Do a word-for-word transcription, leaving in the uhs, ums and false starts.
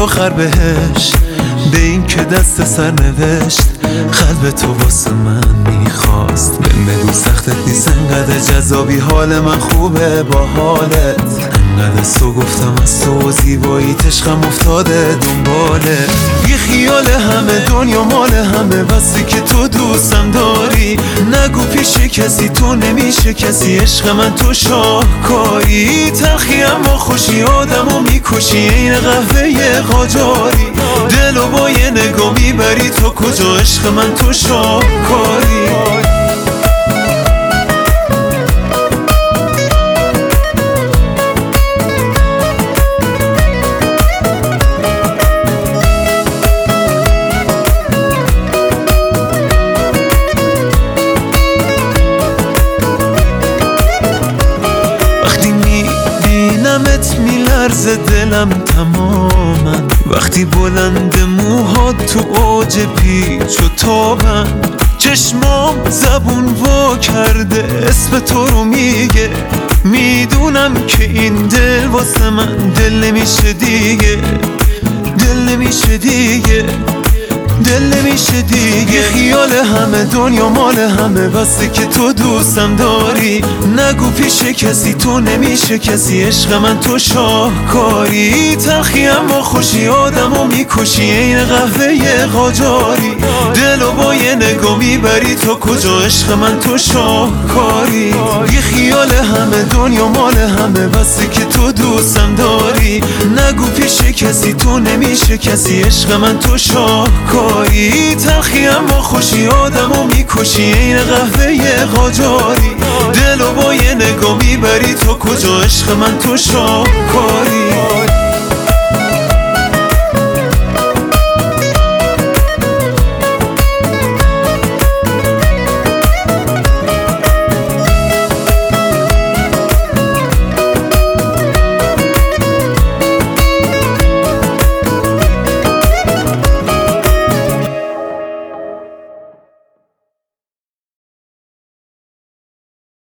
آخر بهش به این که دست سر نوشت قلب تو واسه من میخواست. بهم بگو سختت نیست انقدر جذابی، حال من خوبه با حالت انقدر سو گفتم از تو زیبایی عشقم افتاده دنباله. بی خیال همه دنیا مال همه بسی که تو دوستم داری. نگو پیش کسی تو نمیشه کسی، عشق من تو شاهکاری. تلخی اما خوشی آدمو میکشی این قهوه قاجاری. دلو با یه نگاه میبری تو کجا، عشق من تو شاهکاری. میبینمت میلرزه دلم تماما، وقتی بلند موهات تو اوج پیچ و تابن. چشمام زبون وا کرده اسم تو رو میگه، میدونم که این دل واسه من دل نمیشه دیگه، دل نمیشه دیگه، دل نمیشه دیگه. خیال همه دنیا مال همه بسته که تو دوستم داری. نگو پیش کسی تو نمیشه کسی، عشق من تو شاهکاری. تلخی اما خوشی آدمو میکشی این قهوه قاجاری. دلو با یه نگاه میبری تو کجا، عشق من تو شاهکاری. بی خیال همه دنیا مال همه بسته که تو دوستم داری. نگو پیش کسی تو نمیشه کسی، عشق من تو شاهکاری. تلخی اما خوشی آدمو میکشی این قهوه قاجاری. دلو با یه نگاه میبری تو کجا، عشق من تو شاهکاری.